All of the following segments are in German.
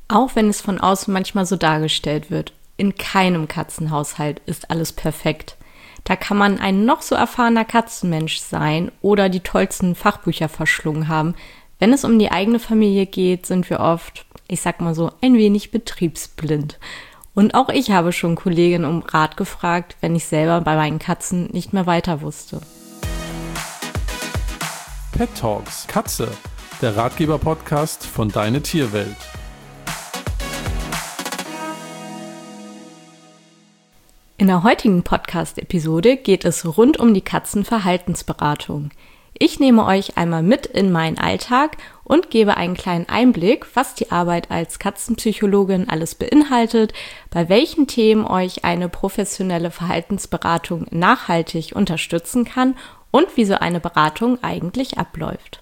Auch wenn es von außen manchmal so dargestellt wird, in keinem Katzenhaushalt ist alles perfekt. Da kann man ein noch so erfahrener Katzenmensch sein oder die tollsten Fachbücher verschlungen haben. Wenn es um die eigene Familie geht, sind wir oft, ich sag mal so, ein wenig betriebsblind. Und auch ich habe schon Kolleginnen um Rat gefragt, wenn ich selber bei meinen Katzen nicht mehr weiter wusste. Pet Talks Katze, der Ratgeber-Podcast von Deine Tierwelt. In der heutigen Podcast-Episode geht es rund um die Katzenverhaltensberatung. Ich nehme euch einmal mit in meinen Alltag und gebe einen kleinen Einblick, was die Arbeit als Katzenpsychologin alles beinhaltet, bei welchen Themen euch eine professionelle Verhaltensberatung nachhaltig unterstützen kann und wie so eine Beratung eigentlich abläuft.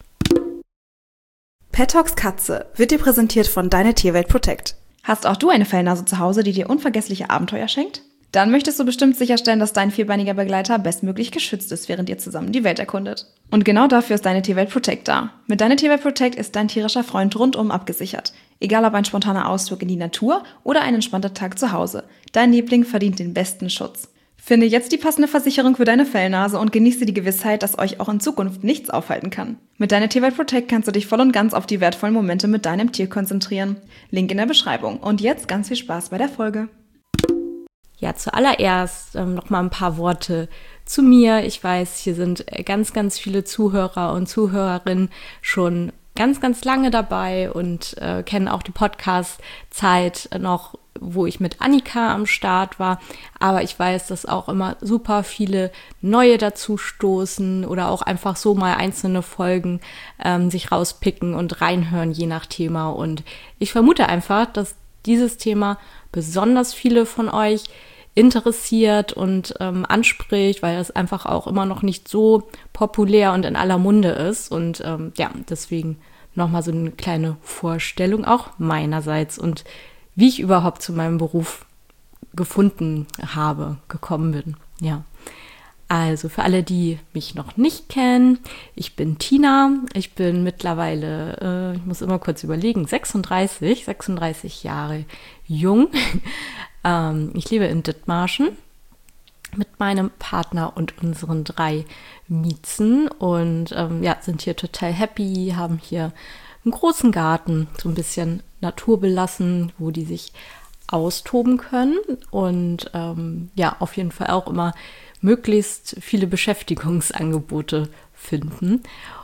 Pet Talks Katze wird dir präsentiert von Deine Tierwelt Protect. Hast auch du eine Fellnase zu Hause, die dir unvergessliche Abenteuer schenkt? Dann möchtest du bestimmt sicherstellen, dass dein vierbeiniger Begleiter bestmöglich geschützt ist, während ihr zusammen die Welt erkundet. Und genau dafür ist Deine Tierwelt Protect da. Mit Deine Tierwelt Protect ist dein tierischer Freund rundum abgesichert. Egal ob ein spontaner Ausflug in die Natur oder ein entspannter Tag zu Hause. Dein Liebling verdient den besten Schutz. Finde jetzt die passende Versicherung für deine Fellnase und genieße die Gewissheit, dass euch auch in Zukunft nichts aufhalten kann. Mit Deine Tierwelt Protect kannst du dich voll und ganz auf die wertvollen Momente mit deinem Tier konzentrieren. Link in der Beschreibung. Und jetzt ganz viel Spaß bei der Folge. Ja, zuallererst noch mal ein paar Worte zu mir. Ich weiß, hier sind ganz, ganz viele Zuhörer und Zuhörerinnen schon ganz, ganz lange dabei und kennen auch die Podcast-Zeit noch, wo ich mit Annika am Start war. Aber ich weiß, dass auch immer super viele neue dazu stoßen oder auch einfach so mal einzelne Folgen sich rauspicken und reinhören, je nach Thema. Und ich vermute einfach, dass dieses Thema besonders viele von euch interessiert und anspricht, weil das einfach auch immer noch nicht so populär und in aller Munde ist. Und deswegen nochmal so eine kleine Vorstellung auch meinerseits und wie ich überhaupt zu meinem Beruf gekommen bin. Ja. Also für alle, die mich noch nicht kennen, ich bin Tina, ich bin mittlerweile, ich muss immer kurz überlegen, 36 Jahre jung. Ich lebe in Dithmarschen mit meinem Partner und unseren 3 Miezen und sind hier total happy, haben hier einen großen Garten, so ein bisschen naturbelassen, wo die sich austoben können und auf jeden Fall auch immer möglichst viele Beschäftigungsangebote finden.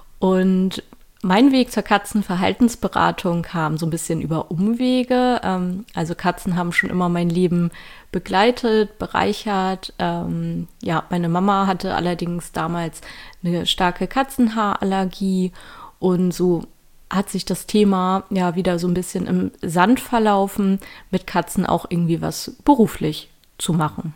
Und mein Weg zur Katzenverhaltensberatung kam so ein bisschen über Umwege. Also Katzen haben schon immer mein Leben begleitet, bereichert. Meine Mama hatte allerdings damals eine starke Katzenhaarallergie und so hat sich das Thema ja wieder so ein bisschen im Sand verlaufen, mit Katzen auch irgendwie was beruflich zu machen.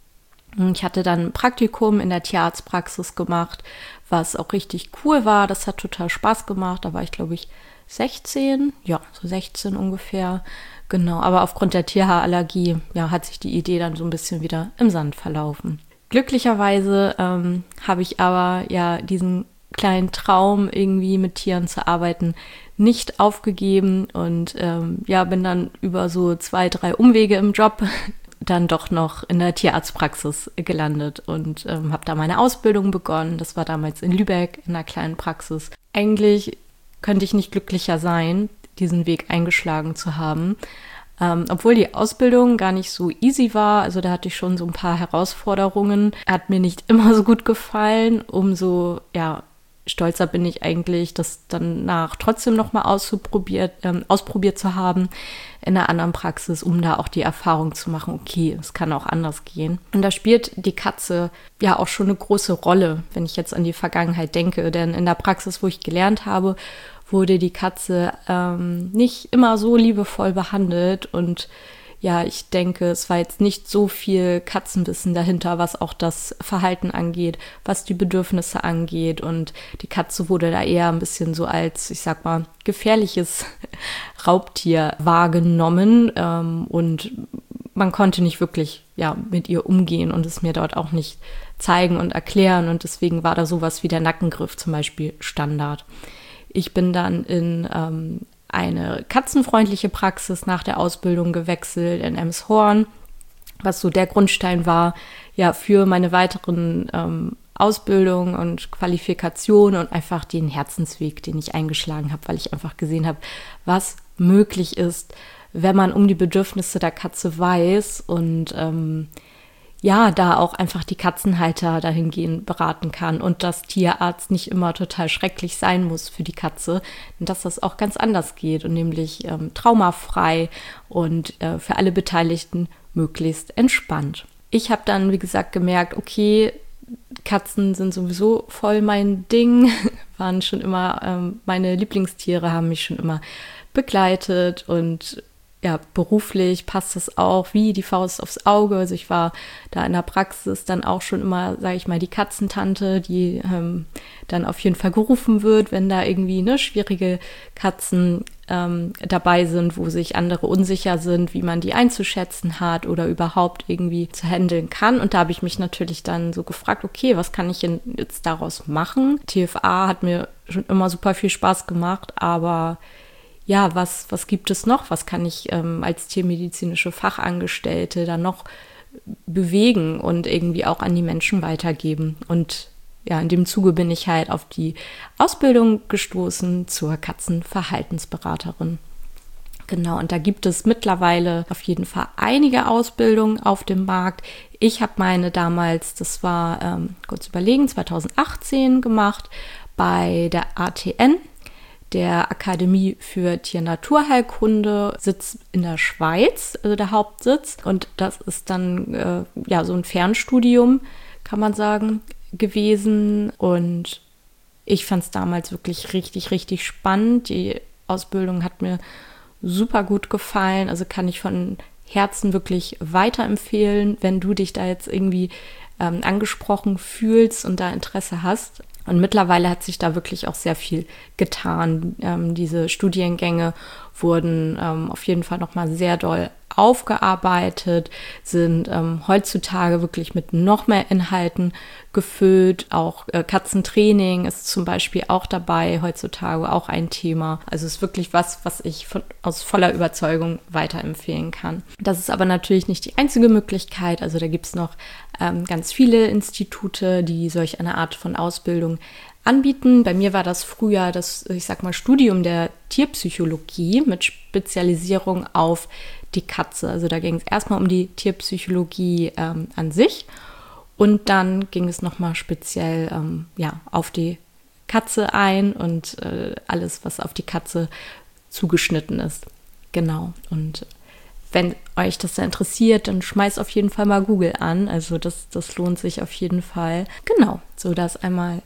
Ich hatte dann ein Praktikum in der Tierarztpraxis gemacht, was auch richtig cool war. Das hat total Spaß gemacht. Da war ich, glaube ich, 16, so 16 ungefähr. Genau, aber aufgrund der Tierhaarallergie hat sich die Idee dann so ein bisschen wieder im Sand verlaufen. Glücklicherweise habe ich aber diesen kleinen Traum, irgendwie mit Tieren zu arbeiten, nicht aufgegeben und bin dann über so 2, 3 Umwege im Job dann doch noch in der Tierarztpraxis gelandet und habe da meine Ausbildung begonnen. Das war damals in Lübeck in einer kleinen Praxis. Eigentlich könnte ich nicht glücklicher sein, diesen Weg eingeschlagen zu haben, obwohl die Ausbildung gar nicht so easy war. Also da hatte ich schon so ein paar Herausforderungen. Hat mir nicht immer so gut gefallen. Umso stolzer bin ich eigentlich, das danach trotzdem nochmal ausprobiert zu haben in einer anderen Praxis, um da auch die Erfahrung zu machen, okay, es kann auch anders gehen. Und da spielt die Katze ja auch schon eine große Rolle, wenn ich jetzt an die Vergangenheit denke. Denn in der Praxis, wo ich gelernt habe, wurde die Katze nicht immer so liebevoll behandelt und ich denke, es war jetzt nicht so viel Katzenwissen dahinter, was auch das Verhalten angeht, was die Bedürfnisse angeht. Und die Katze wurde da eher ein bisschen so als, ich sag mal, gefährliches Raubtier wahrgenommen. Und man konnte nicht wirklich mit ihr umgehen und es mir dort auch nicht zeigen und erklären. Und deswegen war da sowas wie der Nackengriff zum Beispiel Standard. Ich bin dann in eine katzenfreundliche Praxis nach der Ausbildung gewechselt in Elmshorn, was so der Grundstein war, ja, für meine weiteren Ausbildung und Qualifikation und einfach den Herzensweg, den ich eingeschlagen habe, weil ich einfach gesehen habe, was möglich ist, wenn man um die Bedürfnisse der Katze weiß und da auch einfach die Katzenhalter dahingehend beraten kann und dass Tierarzt nicht immer total schrecklich sein muss für die Katze, und dass das auch ganz anders geht und nämlich traumafrei und für alle Beteiligten möglichst entspannt. Ich habe dann, wie gesagt, gemerkt, okay, Katzen sind sowieso voll mein Ding, waren schon immer meine Lieblingstiere, haben mich schon immer begleitet und ja, beruflich passt das auch wie die Faust aufs Auge. Also ich war da in der Praxis dann auch schon immer, sage ich mal, die Katzentante, die dann auf jeden Fall gerufen wird, wenn da irgendwie schwierige Katzen dabei sind, wo sich andere unsicher sind, wie man die einzuschätzen hat oder überhaupt irgendwie zu handeln kann. Und da habe ich mich natürlich dann so gefragt, okay, was kann ich denn jetzt daraus machen? TFA hat mir schon immer super viel Spaß gemacht, aber ja, was gibt es noch? Was kann ich als tiermedizinische Fachangestellte dann noch bewegen und irgendwie auch an die Menschen weitergeben? Und ja, in dem Zuge bin ich halt auf die Ausbildung gestoßen zur Katzenverhaltensberaterin. Genau, und da gibt es mittlerweile auf jeden Fall einige Ausbildungen auf dem Markt. Ich habe meine damals, das war, kurz überlegen, 2018 gemacht bei der ATN, der Akademie für Tier-Naturheilkunde, sitzt in der Schweiz, also der Hauptsitz. Und das ist dann so ein Fernstudium, kann man sagen, gewesen. Und ich fand es damals wirklich richtig, richtig spannend. Die Ausbildung hat mir super gut gefallen. Also kann ich von Herzen wirklich weiterempfehlen, wenn du dich da jetzt irgendwie angesprochen fühlst und da Interesse hast. Und mittlerweile hat sich da wirklich auch sehr viel getan. Diese Studiengänge wurden auf jeden Fall nochmal sehr doll aufgearbeitet, sind heutzutage wirklich mit noch mehr Inhalten gefüllt. Auch Katzentraining ist zum Beispiel auch dabei, heutzutage auch ein Thema. Also es ist wirklich was ich aus voller Überzeugung weiterempfehlen kann. Das ist aber natürlich nicht die einzige Möglichkeit. Also da gibt es noch ganz viele Institute, die solch eine Art von Ausbildung anbieten. Bei mir war das früher das, Studium der Tierpsychologie mit Spezialisierung auf die Katze. Also da ging es erstmal um die Tierpsychologie an sich und dann ging es nochmal speziell auf die Katze ein und alles, was auf die Katze zugeschnitten ist. Genau. Und wenn euch das da interessiert, dann schmeißt auf jeden Fall mal Google an. Also das lohnt sich auf jeden Fall. Genau, so das einmal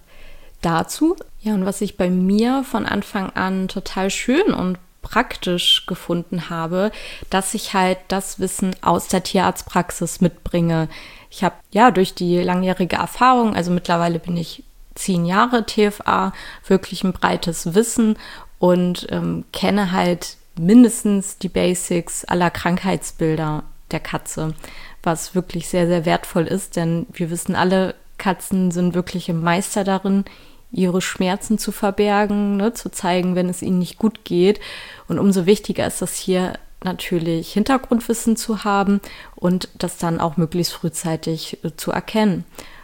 dazu. Ja, und was ich bei mir von Anfang an total schön und praktisch gefunden habe, dass ich halt das Wissen aus der Tierarztpraxis mitbringe. Ich habe durch die langjährige Erfahrung, also mittlerweile bin ich 10 Jahre TFA, wirklich ein breites Wissen und kenne halt mindestens die Basics aller Krankheitsbilder der Katze, was wirklich sehr, sehr wertvoll ist, denn wir wissen alle, Katzen sind wirkliche Meister darin, ihre Schmerzen zu verbergen, zu zeigen, wenn es ihnen nicht gut geht. Und umso wichtiger ist es hier natürlich, Hintergrundwissen zu haben und das dann auch möglichst frühzeitig zu erkennen.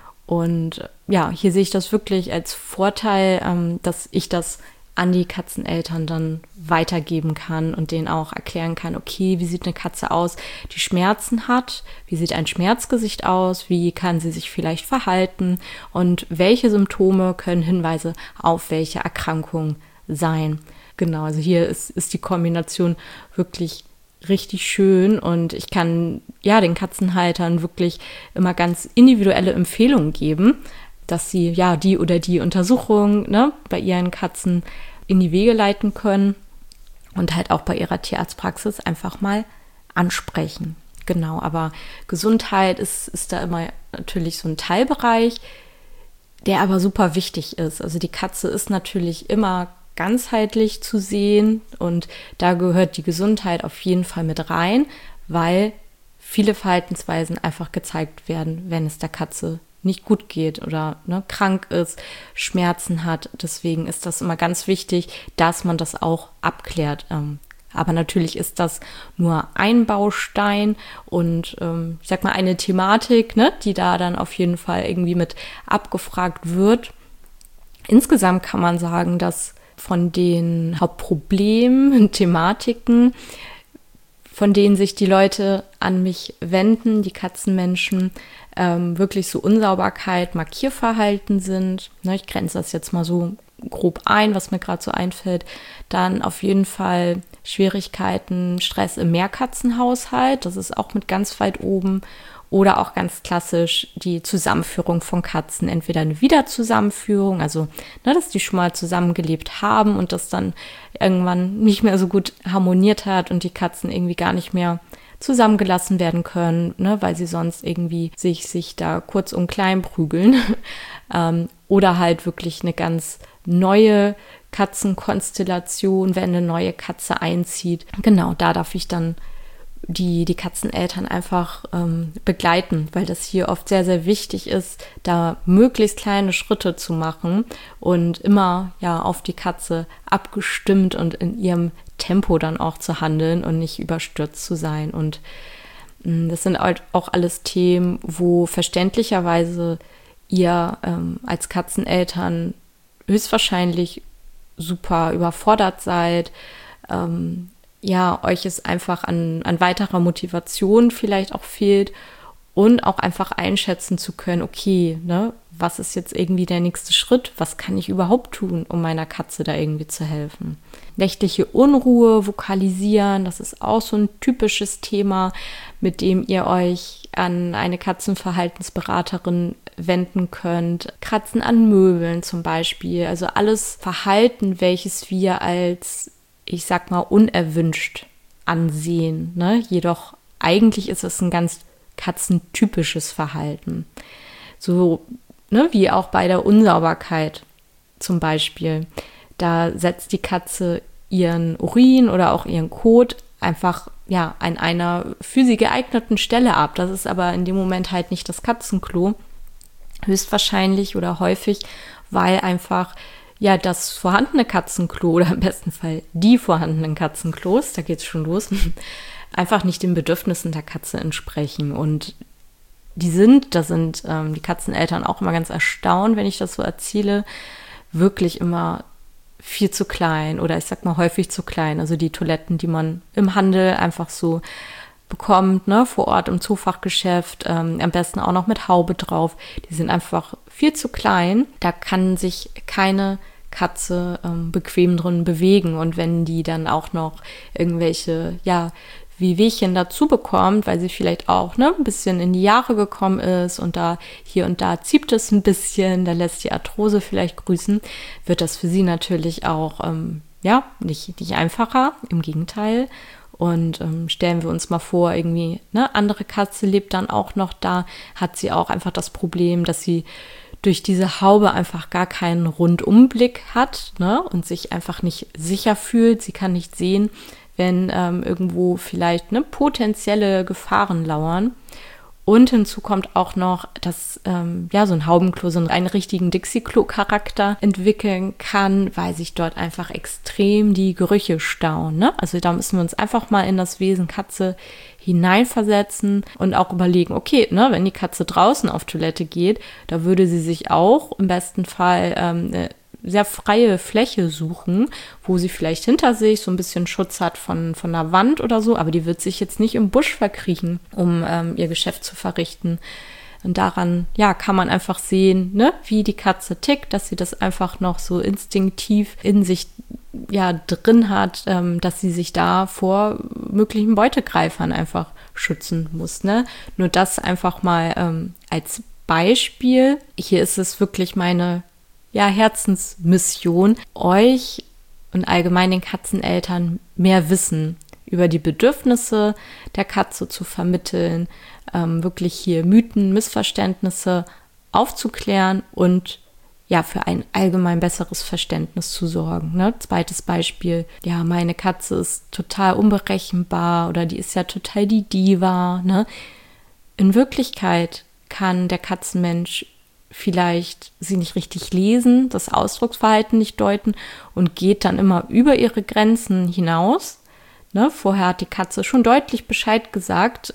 Und ja, hier sehe ich das wirklich als Vorteil, dass ich das an die Katzeneltern dann weitergeben kann und denen auch erklären kann, okay, wie sieht eine Katze aus, die Schmerzen hat, wie sieht ein Schmerzgesicht aus, wie kann sie sich vielleicht verhalten und welche Symptome können Hinweise auf welche Erkrankung sein. Genau, also hier ist die Kombination wirklich richtig schön und ich kann den Katzenhaltern wirklich immer ganz individuelle Empfehlungen geben, dass sie die oder die Untersuchung bei ihren Katzen in die Wege leiten können und halt auch bei ihrer Tierarztpraxis einfach mal ansprechen. Genau, aber Gesundheit ist da immer natürlich so ein Teilbereich, der aber super wichtig ist. Also die Katze ist natürlich immer ganzheitlich zu sehen und da gehört die Gesundheit auf jeden Fall mit rein, weil viele Verhaltensweisen einfach gezeigt werden, wenn es der Katze nicht gut geht oder krank ist, Schmerzen hat. Deswegen ist das immer ganz wichtig, dass man das auch abklärt. Aber natürlich ist das nur ein Baustein und ich sag mal eine Thematik, die da dann auf jeden Fall irgendwie mit abgefragt wird. Insgesamt kann man sagen, dass von den Hauptproblemen, Thematiken, von denen sich die Leute an mich wenden, die Katzenmenschen, wirklich so Unsauberkeit, Markierverhalten sind. Ich grenze das jetzt mal so grob ein, was mir gerade so einfällt. Dann auf jeden Fall Schwierigkeiten, Stress im Mehrkatzenhaushalt, das ist auch mit ganz weit oben. Oder auch ganz klassisch die Zusammenführung von Katzen, entweder eine Wiederzusammenführung, also dass die schon mal zusammengelebt haben und das dann irgendwann nicht mehr so gut harmoniert hat und die Katzen irgendwie gar nicht mehr zusammengelassen werden können, weil sie sonst irgendwie sich da kurz und klein prügeln. Oder halt wirklich eine ganz neue Katzenkonstellation, wenn eine neue Katze einzieht. Genau, da darf ich dann die Katzeneltern einfach begleiten, weil das hier oft sehr, sehr wichtig ist, da möglichst kleine Schritte zu machen und immer auf die Katze abgestimmt und in ihrem Tempo dann auch zu handeln und nicht überstürzt zu sein. Und das sind halt auch alles Themen, wo verständlicherweise ihr als Katzeneltern höchstwahrscheinlich super überfordert seid, euch es einfach an weiterer Motivation vielleicht auch fehlt und auch einfach einschätzen zu können, okay, was ist jetzt irgendwie der nächste Schritt? Was kann ich überhaupt tun, um meiner Katze da irgendwie zu helfen? Nächtliche Unruhe, Vokalisieren, das ist auch so ein typisches Thema, mit dem ihr euch an eine Katzenverhaltensberaterin wenden könnt. Kratzen an Möbeln zum Beispiel, also alles Verhalten, welches wir als, ich sag mal, unerwünscht ansehen. Jedoch eigentlich ist es ein ganz katzentypisches Verhalten. So, wie auch bei der Unsauberkeit zum Beispiel. Da setzt die Katze ihren Urin oder auch ihren Kot einfach an einer für sie geeigneten Stelle ab. Das ist aber in dem Moment halt nicht das Katzenklo. Höchstwahrscheinlich oder häufig, weil einfach das vorhandene Katzenklo oder im besten Fall die vorhandenen Katzenklos, da geht's schon los, einfach nicht den Bedürfnissen der Katze entsprechen. Und da sind die Katzeneltern auch immer ganz erstaunt, wenn ich das so erzähle, wirklich immer viel zu klein oder ich sag mal häufig zu klein. Also die Toiletten, die man im Handel einfach so bekommt, vor Ort im Zoofachgeschäft, am besten auch noch mit Haube drauf, die sind einfach viel zu klein. Da kann sich keine Katze bequem drin bewegen. Und wenn die dann auch noch irgendwelche, Wehwehchen dazu bekommt, weil sie vielleicht auch ein bisschen in die Jahre gekommen ist und da hier und da zieht es ein bisschen, da lässt die Arthrose vielleicht grüßen, wird das für sie natürlich auch nicht einfacher, im Gegenteil. Und stellen wir uns mal vor, irgendwie eine andere Katze lebt dann auch noch da, hat sie auch einfach das Problem, dass sie durch diese Haube einfach gar keinen Rundumblick hat und sich einfach nicht sicher fühlt. Sie kann nicht sehen, wenn irgendwo vielleicht potenzielle Gefahren lauern. Und hinzu kommt auch noch, dass so ein Haubenklo so einen richtigen Dixie-Klo-Charakter entwickeln kann, weil sich dort einfach extrem die Gerüche stauen. Also da müssen wir uns einfach mal in das Wesen Katze hineinversetzen und auch überlegen, okay, wenn die Katze draußen auf Toilette geht, da würde sie sich auch im besten Fall sehr freie Fläche suchen, wo sie vielleicht hinter sich so ein bisschen Schutz hat von einer Wand oder so, aber die wird sich jetzt nicht im Busch verkriechen, um ihr Geschäft zu verrichten. Und daran, kann man einfach sehen, wie die Katze tickt, dass sie das einfach noch so instinktiv in sich drin hat, dass sie sich da vor möglichen Beutegreifern einfach schützen muss. Nur das einfach mal als Beispiel. Hier ist es wirklich meine Herzensmission, euch und allgemein den Katzeneltern mehr Wissen über die Bedürfnisse der Katze zu vermitteln, wirklich hier Mythen, Missverständnisse aufzuklären und für ein allgemein besseres Verständnis zu sorgen. Zweites Beispiel, meine Katze ist total unberechenbar oder die ist ja total die Diva. In Wirklichkeit kann der Katzenmensch vielleicht sie nicht richtig lesen, das Ausdrucksverhalten nicht deuten und geht dann immer über ihre Grenzen hinaus. Ne? Vorher hat die Katze schon deutlich Bescheid gesagt,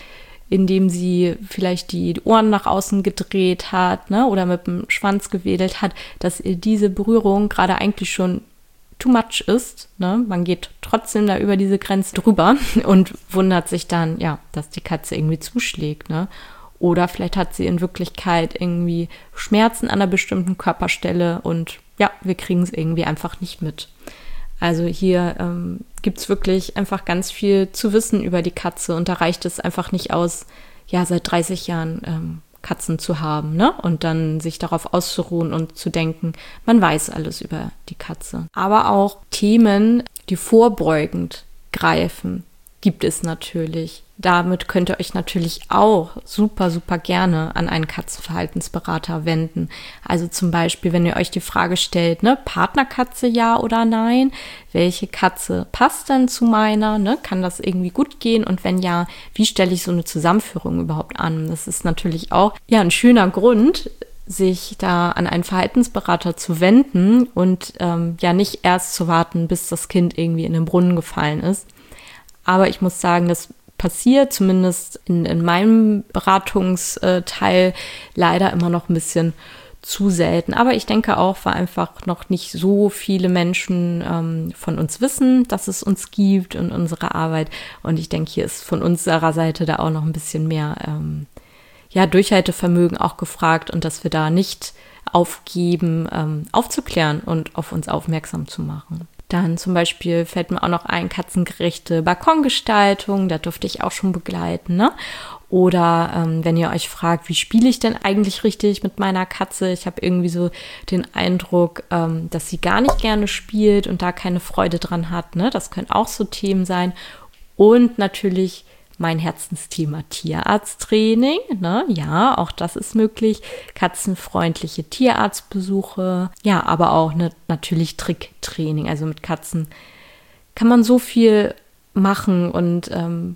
indem sie vielleicht die Ohren nach außen gedreht hat, ne? Oder mit dem Schwanz gewedelt hat, dass ihr diese Berührung gerade eigentlich schon too much ist. Ne? Man geht trotzdem da über diese Grenze drüber und wundert sich dann, ja, dass die Katze irgendwie zuschlägt. Ne? Oder vielleicht hat sie in Wirklichkeit irgendwie Schmerzen an einer bestimmten Körperstelle und ja, wir kriegen es irgendwie einfach nicht mit. Also hier gibt es wirklich einfach ganz viel zu wissen über die Katze und da reicht es einfach nicht aus, ja, seit 30 Jahren Katzen zu haben, ne? Und dann sich darauf auszuruhen und zu denken, man weiß alles über die Katze. Aber auch Themen, die vorbeugend greifen, gibt es natürlich. Damit könnt ihr euch natürlich auch super, super gerne an einen Katzenverhaltensberater wenden. Also zum Beispiel, wenn ihr euch die Frage stellt, ne, Partnerkatze ja oder nein? Welche Katze passt denn zu meiner? Ne? Kann das irgendwie gut gehen? Und wenn ja, wie stelle ich so eine Zusammenführung überhaupt an? Das ist natürlich auch ja ein schöner Grund, sich da an einen Verhaltensberater zu wenden und ja nicht erst zu warten, bis das Kind irgendwie in den Brunnen gefallen ist. Aber ich muss sagen, das passiert zumindest in meinem Beratungsteil leider immer noch ein bisschen zu selten. Aber ich denke auch, weil einfach noch nicht so viele Menschen von uns wissen, dass es uns gibt und unsere Arbeit. Und ich denke, hier ist von unserer Seite da auch noch ein bisschen mehr Durchhaltevermögen auch gefragt und dass wir da nicht aufgeben, aufzuklären und auf uns aufmerksam zu machen. Dann zum Beispiel fällt mir auch noch ein, katzengerechte Balkongestaltung, da durfte ich auch schon begleiten, ne? Oder wenn ihr euch fragt, wie spiele ich denn eigentlich richtig mit meiner Katze? Ich habe irgendwie so den Eindruck, dass sie gar nicht gerne spielt und da keine Freude dran hat, ne? Das können auch so Themen sein. Und natürlich mein Herzensthema Tierarzttraining, ne? Ja, auch das ist möglich. Katzenfreundliche Tierarztbesuche, ja, aber auch natürlich Tricktraining. Also mit Katzen kann man so viel machen und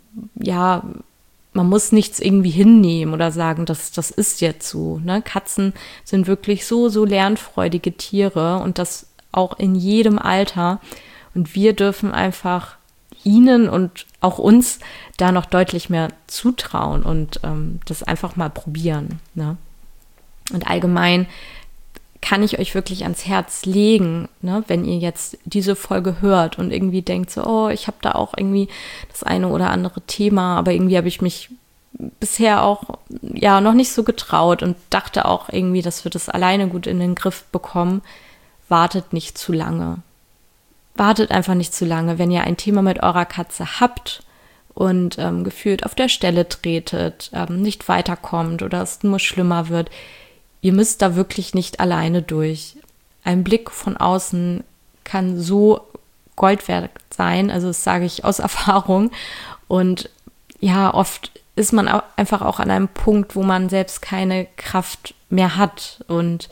man muss nichts irgendwie hinnehmen oder sagen, das ist jetzt so. Ne? Katzen sind wirklich so lernfreudige Tiere und das auch in jedem Alter. Und wir dürfen einfach ihnen und auch uns da noch deutlich mehr zutrauen und das einfach mal probieren. Ne? Und allgemein kann ich euch wirklich ans Herz legen, ne, wenn ihr jetzt diese Folge hört und irgendwie denkt so, oh, ich habe da auch irgendwie das eine oder andere Thema, aber irgendwie habe ich mich bisher auch ja noch nicht so getraut und dachte auch irgendwie, dass wir das alleine gut in den Griff bekommen. Wartet nicht zu lange. Wartet einfach nicht zu lange, wenn ihr ein Thema mit eurer Katze habt und gefühlt auf der Stelle tretet, nicht weiterkommt oder es nur schlimmer wird. Ihr müsst da wirklich nicht alleine durch. Ein Blick von außen kann so Gold wert sein, also das sage ich aus Erfahrung. Und ja, oft ist man einfach auch an einem Punkt, wo man selbst keine Kraft mehr hat. Und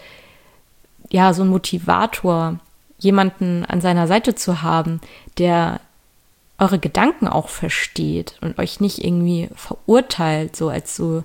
ja, so ein Motivator, jemanden an seiner Seite zu haben, der eure Gedanken auch versteht und euch nicht irgendwie verurteilt, so als so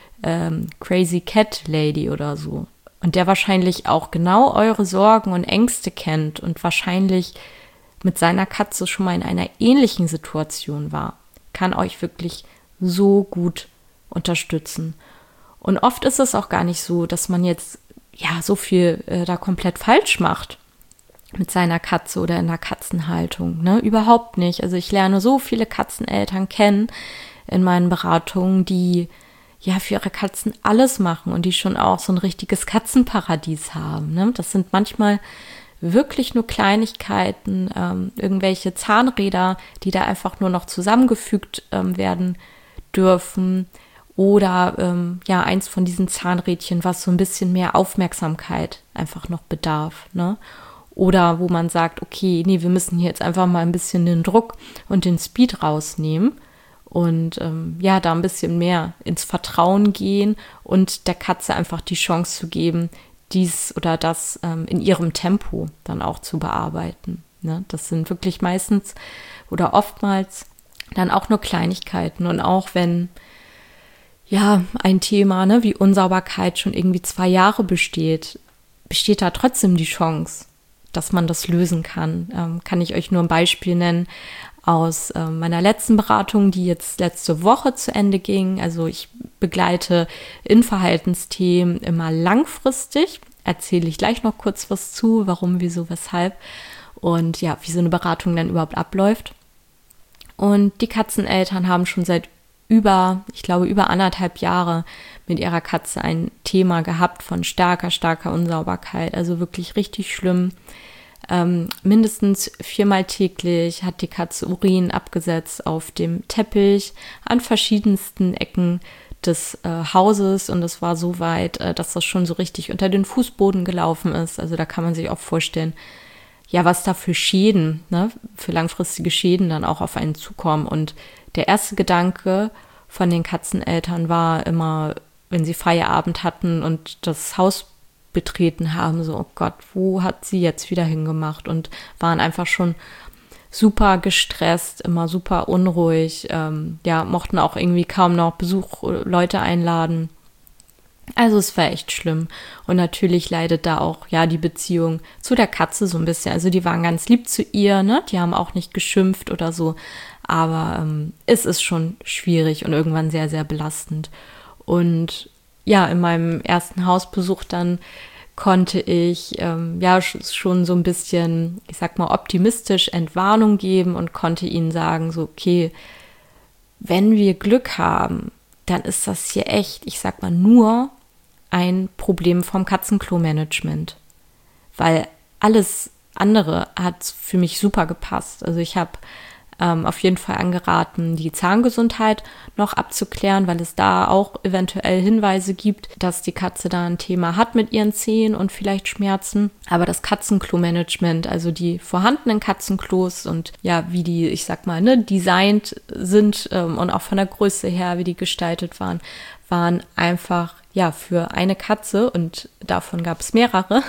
Crazy Cat Lady oder so. Und der wahrscheinlich auch genau eure Sorgen und Ängste kennt und wahrscheinlich mit seiner Katze schon mal in einer ähnlichen Situation war, kann euch wirklich so gut unterstützen. Und oft ist es auch gar nicht so, dass man jetzt ja so viel da komplett falsch macht mit seiner Katze oder in der Katzenhaltung. Ne? Überhaupt nicht. Also ich lerne so viele Katzeneltern kennen in meinen Beratungen, die ja für ihre Katzen alles machen und die schon auch so ein richtiges Katzenparadies haben. Ne? Das sind manchmal wirklich nur Kleinigkeiten, irgendwelche Zahnräder, die da einfach nur noch zusammengefügt werden dürfen oder eins von diesen Zahnrädchen, was so ein bisschen mehr Aufmerksamkeit einfach noch bedarf. Ne? Oder wo man sagt, okay, nee, wir müssen hier jetzt einfach mal ein bisschen den Druck und den Speed rausnehmen. Und da ein bisschen mehr ins Vertrauen gehen und der Katze einfach die Chance zu geben, dies oder das in ihrem Tempo dann auch zu bearbeiten. Ne? Das sind wirklich meistens oder oftmals dann auch nur Kleinigkeiten. Und auch wenn ein Thema, ne, wie Unsauberkeit schon irgendwie 2 Jahre besteht da trotzdem die Chance, dass man das lösen kann. Kann ich euch nur ein Beispiel nennen aus meiner letzten Beratung, die jetzt letzte Woche zu Ende ging. Also ich begleite in Verhaltensthemen immer langfristig. Erzähle ich gleich noch kurz was zu, warum, wieso, weshalb und ja, wie so eine Beratung dann überhaupt abläuft. Und die Katzeneltern haben schon seit über 1,5 Jahre mit ihrer Katze ein Thema gehabt von starker Unsauberkeit. Also wirklich richtig schlimm. Mindestens 4-mal täglich hat die Katze Urin abgesetzt auf dem Teppich an verschiedensten Ecken des Hauses. Und es war so weit, dass das schon so richtig unter den Fußboden gelaufen ist. Also da kann man sich auch vorstellen, ja, was da für Schäden, ne, für langfristige Schäden dann auch auf einen zukommen. Und der erste Gedanke von den Katzeneltern war immer, wenn sie Feierabend hatten und das Haus betreten haben, so, oh Gott, wo hat sie jetzt wieder hingemacht? Und waren einfach schon super gestresst, immer super unruhig, mochten auch irgendwie kaum noch Leute einladen. Also es war echt schlimm. Und natürlich leidet da auch, die Beziehung zu der Katze so ein bisschen. Also die waren ganz lieb zu ihr, ne? Die haben auch nicht geschimpft oder so. Aber es ist schon schwierig und irgendwann sehr, sehr belastend. Und ja, in meinem ersten Hausbesuch dann konnte ich schon so ein bisschen, ich sag mal, optimistisch Entwarnung geben und konnte ihnen sagen, so, okay, wenn wir Glück haben, dann ist das hier echt, ich sag mal, nur ein Problem vom Katzenklo-Management. Weil alles andere hat für mich super gepasst. Also ich habe auf jeden Fall angeraten, die Zahngesundheit noch abzuklären, weil es da auch eventuell Hinweise gibt, dass die Katze da ein Thema hat mit ihren Zähnen und vielleicht Schmerzen. Aber das Katzenklo-Management, also die vorhandenen Katzenklos und ja, wie die, ich sag mal, designt sind und auch von der Größe her, wie die gestaltet waren einfach, für eine Katze, und davon gab es mehrere,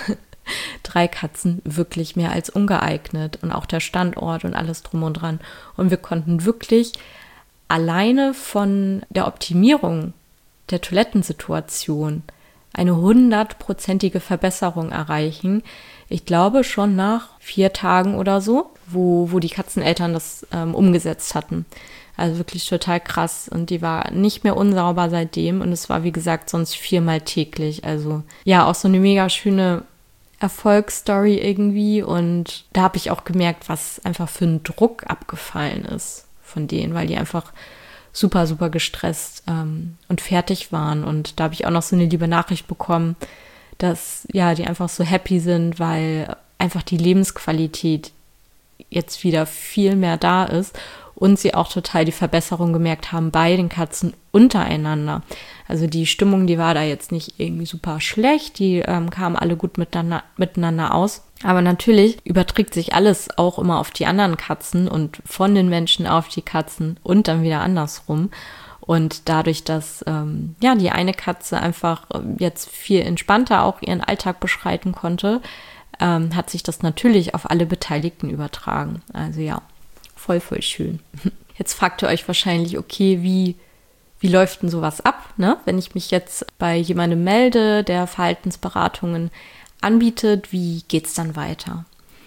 3 Katzen, wirklich mehr als ungeeignet, und auch der Standort und alles drum und dran. Und wir konnten wirklich alleine von der Optimierung der Toilettensituation eine 100%ige Verbesserung erreichen. Ich glaube schon nach 4 Tagen oder so, wo die Katzeneltern das umgesetzt hatten. Also wirklich total krass. Und die war nicht mehr unsauber seitdem. Und es war, wie gesagt, sonst 4-mal täglich. Also ja, auch so eine mega schöne Erfolgsstory irgendwie. Und da habe ich auch gemerkt, was einfach für ein Druck abgefallen ist von denen, weil die einfach super, super gestresst und fertig waren. Und da habe ich auch noch so eine liebe Nachricht bekommen, dass die einfach so happy sind, weil einfach die Lebensqualität jetzt wieder viel mehr da ist und sie auch total die Verbesserung gemerkt haben bei den Katzen untereinander. Also die Stimmung, die war da jetzt nicht irgendwie super schlecht, die kamen alle gut miteinander aus. Aber natürlich überträgt sich alles auch immer auf die anderen Katzen und von den Menschen auf die Katzen und dann wieder andersrum. Und dadurch, dass die eine Katze einfach jetzt viel entspannter auch ihren Alltag beschreiten konnte, hat sich das natürlich auf alle Beteiligten übertragen. Also ja, voll schön. Jetzt fragt ihr euch wahrscheinlich, okay, wie läuft denn sowas ab, ne? Wenn ich mich jetzt bei jemandem melde, der Verhaltensberatungen anbietet, wie geht's dann weiter?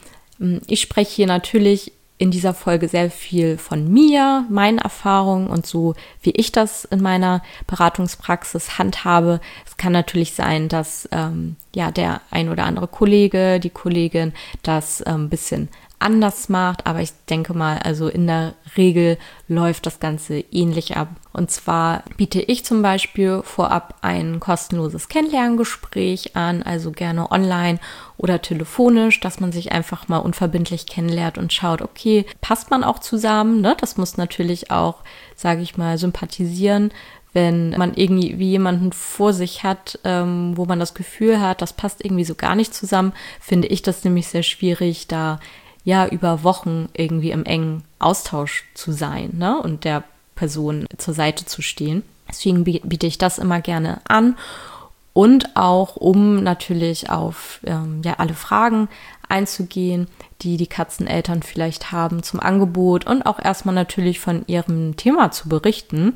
Ich spreche hier natürlich in dieser Folge sehr viel von mir, meinen Erfahrungen und so, wie ich das in meiner Beratungspraxis handhabe. Es kann natürlich sein, dass der ein oder andere Kollege, die Kollegin das ein bisschen anders macht, aber ich denke mal, also in der Regel läuft das Ganze ähnlich ab. Und zwar biete ich zum Beispiel vorab ein kostenloses Kennenlerngespräch an, also gerne online oder telefonisch, dass man sich einfach mal unverbindlich kennenlernt und schaut, okay, passt man auch zusammen, ne? Das muss natürlich auch, sage ich mal, sympathisieren. Wenn man irgendwie jemanden vor sich hat, wo man das Gefühl hat, das passt irgendwie so gar nicht zusammen, finde ich das nämlich sehr schwierig, da über Wochen irgendwie im engen Austausch zu sein, ne? Und der Person zur Seite zu stehen. Deswegen biete ich das immer gerne an und auch, um natürlich auf alle Fragen einzugehen, die Katzeneltern vielleicht haben zum Angebot und auch erstmal natürlich von ihrem Thema zu berichten.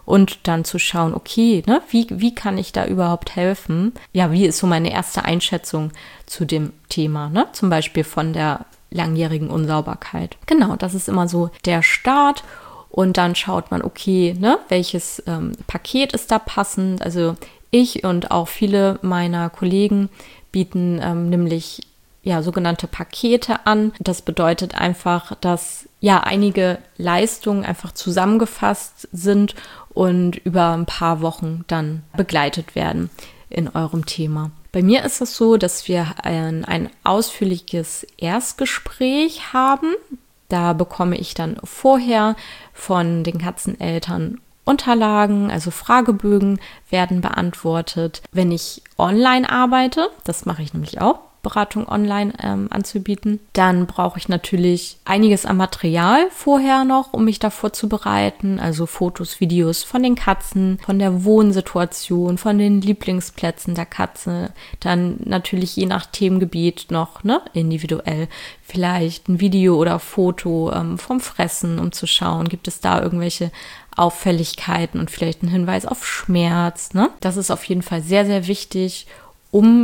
und dann zu schauen, okay, ne, wie kann ich da überhaupt helfen? Ja, wie ist so meine erste Einschätzung zu dem Thema, ne? Zum Beispiel von der langjährigen Unsauberkeit. Genau, das ist immer so der Start. Und dann schaut man, okay, ne, welches Paket ist da passend? Also ich und auch viele meiner Kollegen bieten nämlich sogenannte Pakete an. Das bedeutet einfach, dass einige Leistungen einfach zusammengefasst sind und über ein paar Wochen dann begleitet werden in eurem Thema. Bei mir ist es so, dass wir ein ausführliches Erstgespräch haben. Da bekomme ich dann vorher von den Katzeneltern Unterlagen, also Fragebögen werden beantwortet. Wenn ich online arbeite, das mache ich nämlich auch, Beratung online anzubieten, dann brauche ich natürlich einiges an Material vorher noch, um mich da vorzubereiten. Also Fotos, Videos von den Katzen, von der Wohnsituation, von den Lieblingsplätzen der Katze. Dann natürlich je nach Themengebiet noch individuell vielleicht ein Video oder Foto vom Fressen, um zu schauen, gibt es da irgendwelche Auffälligkeiten und vielleicht einen Hinweis auf Schmerz. Ne? Das ist auf jeden Fall sehr, sehr wichtig, um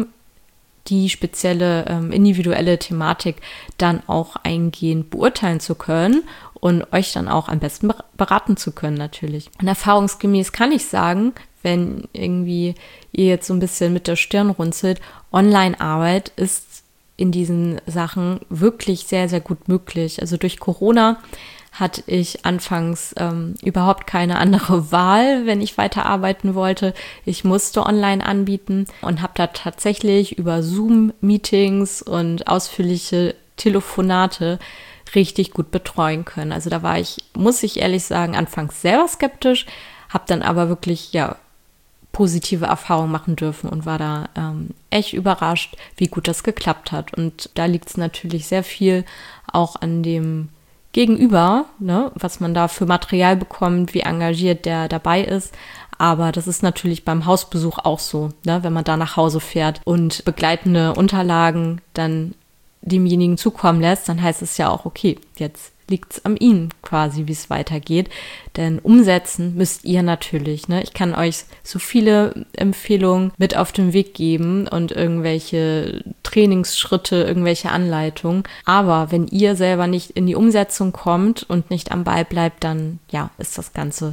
die spezielle individuelle Thematik dann auch eingehend beurteilen zu können und euch dann auch am besten beraten zu können natürlich. Und erfahrungsgemäß kann ich sagen, wenn irgendwie ihr jetzt so ein bisschen mit der Stirn runzelt, Online-Arbeit ist in diesen Sachen wirklich sehr, sehr gut möglich. Also durch Corona hatte ich anfangs überhaupt keine andere Wahl, wenn ich weiterarbeiten wollte. Ich musste online anbieten und habe da tatsächlich über Zoom-Meetings und ausführliche Telefonate richtig gut betreuen können. Also da war ich, muss ich ehrlich sagen, anfangs selber skeptisch, habe dann aber wirklich positive Erfahrungen machen dürfen und war da echt überrascht, wie gut das geklappt hat. Und da liegt es natürlich sehr viel auch an dem Gegenüber, ne, was man da für Material bekommt, wie engagiert der dabei ist. Aber das ist natürlich beim Hausbesuch auch so, ne, wenn man da nach Hause fährt und begleitende Unterlagen dann demjenigen zukommen lässt, dann heißt es ja auch, okay, jetzt liegt es an Ihnen quasi, wie es weitergeht. Denn umsetzen müsst ihr natürlich. Ne? Ich kann euch so viele Empfehlungen mit auf den Weg geben und irgendwelche Trainingsschritte, irgendwelche Anleitungen. Aber wenn ihr selber nicht in die Umsetzung kommt und nicht am Ball bleibt, dann ist das Ganze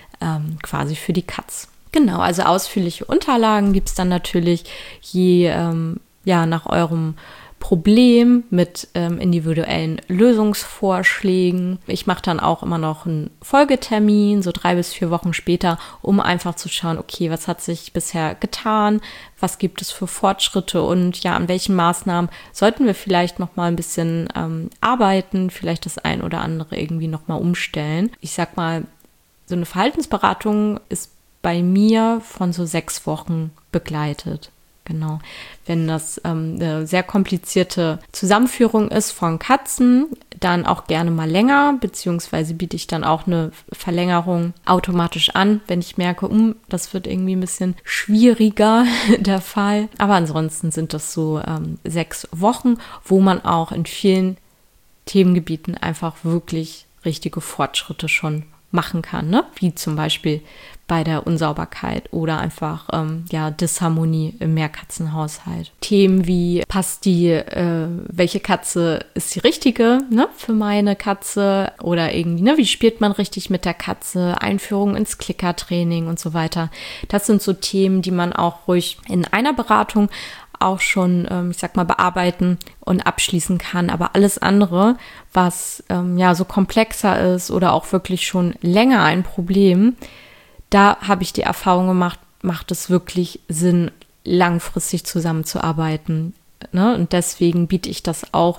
quasi für die Katz. Genau, also ausführliche Unterlagen gibt es dann natürlich je nach eurem Problem mit individuellen Lösungsvorschlägen. Ich mache dann auch immer noch einen Folgetermin, so 3 bis 4 Wochen später, um einfach zu schauen, okay, was hat sich bisher getan, was gibt es für Fortschritte und an welchen Maßnahmen sollten wir vielleicht noch mal ein bisschen arbeiten, vielleicht das ein oder andere irgendwie noch mal umstellen. Ich sag mal, so eine Verhaltensberatung ist bei mir von so 6 Wochen begleitet. Genau, wenn das eine sehr komplizierte Zusammenführung ist von Katzen, dann auch gerne mal länger, beziehungsweise biete ich dann auch eine Verlängerung automatisch an, wenn ich merke, das wird irgendwie ein bisschen schwieriger der Fall. Aber ansonsten sind das so 6 Wochen, wo man auch in vielen Themengebieten einfach wirklich richtige Fortschritte schon machen kann, ne? Wie zum Beispiel bei der Unsauberkeit oder einfach Disharmonie im Mehrkatzenhaushalt. Themen wie welche Katze ist die richtige, ne, für meine Katze oder irgendwie, wie spielt man richtig mit der Katze, Einführung ins Klickertraining und so weiter. Das sind so Themen, die man auch ruhig in einer Beratung auch schon, bearbeiten und abschließen kann. Aber alles andere, was so komplexer ist oder auch wirklich schon länger ein Problem, da habe ich die Erfahrung gemacht, macht es wirklich Sinn, langfristig zusammenzuarbeiten. Ne? Und deswegen biete ich das auch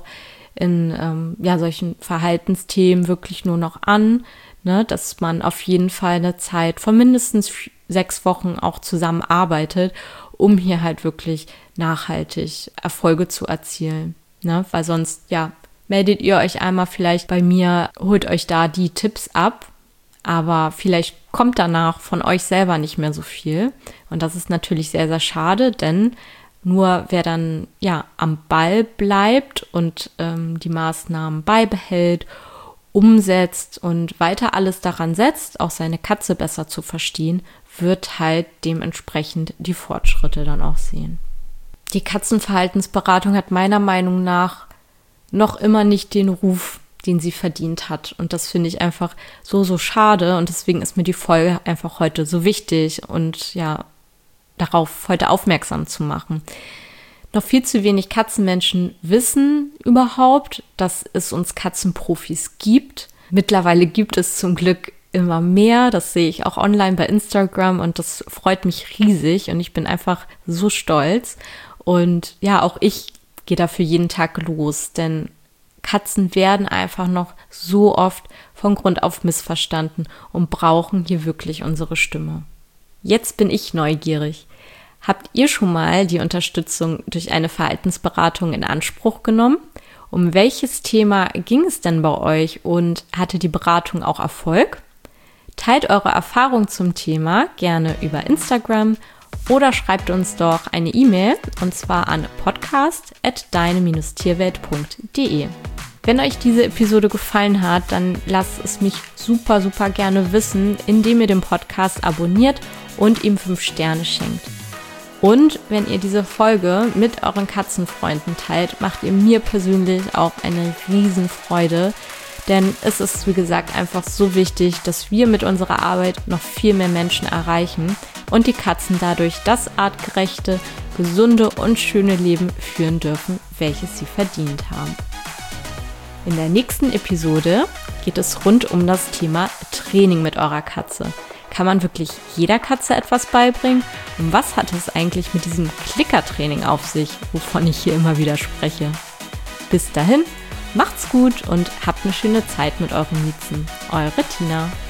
in solchen Verhaltensthemen wirklich nur noch an, ne? Dass man auf jeden Fall eine Zeit von mindestens 6 Wochen auch zusammenarbeitet, um hier halt wirklich nachhaltig Erfolge zu erzielen. Ne? Weil sonst, meldet ihr euch einmal vielleicht bei mir, holt euch da die Tipps ab, aber vielleicht kommt danach von euch selber nicht mehr so viel. Und das ist natürlich sehr, sehr schade, denn nur wer dann am Ball bleibt und die Maßnahmen beibehält umsetzt und weiter alles daran setzt, auch seine Katze besser zu verstehen, wird halt dementsprechend die Fortschritte dann auch sehen. Die Katzenverhaltensberatung hat meiner Meinung nach noch immer nicht den Ruf, den sie verdient hat. Und das finde ich einfach so schade. Und deswegen ist mir die Folge einfach heute so wichtig und ja, darauf heute aufmerksam zu machen. Noch viel zu wenig Katzenmenschen wissen überhaupt, dass es uns Katzenprofis gibt. Mittlerweile gibt es zum Glück immer mehr. Das sehe ich auch online bei Instagram und das freut mich riesig und ich bin einfach so stolz. Und ja, auch ich gehe dafür jeden Tag los, denn Katzen werden einfach noch so oft von Grund auf missverstanden und brauchen hier wirklich unsere Stimme. Jetzt bin ich neugierig. Habt ihr schon mal die Unterstützung durch eine Verhaltensberatung in Anspruch genommen? Um welches Thema ging es denn bei euch und hatte die Beratung auch Erfolg? Teilt eure Erfahrung zum Thema gerne über Instagram oder schreibt uns doch eine E-Mail und zwar an podcast@deine-tierwelt.de. Wenn euch diese Episode gefallen hat, dann lasst es mich super gerne wissen, indem ihr den Podcast abonniert und ihm 5 Sterne schenkt. Und wenn ihr diese Folge mit euren Katzenfreunden teilt, macht ihr mir persönlich auch eine Riesenfreude. Denn es ist, wie gesagt, einfach so wichtig, dass wir mit unserer Arbeit noch viel mehr Menschen erreichen und die Katzen dadurch das artgerechte, gesunde und schöne Leben führen dürfen, welches sie verdient haben. In der nächsten Episode geht es rund um das Thema Training mit eurer Katze. Kann man wirklich jeder Katze etwas beibringen? Und was hat es eigentlich mit diesem Klickertraining auf sich, wovon ich hier immer wieder spreche? Bis dahin, macht's gut und habt eine schöne Zeit mit euren Mieten. Eure Tina.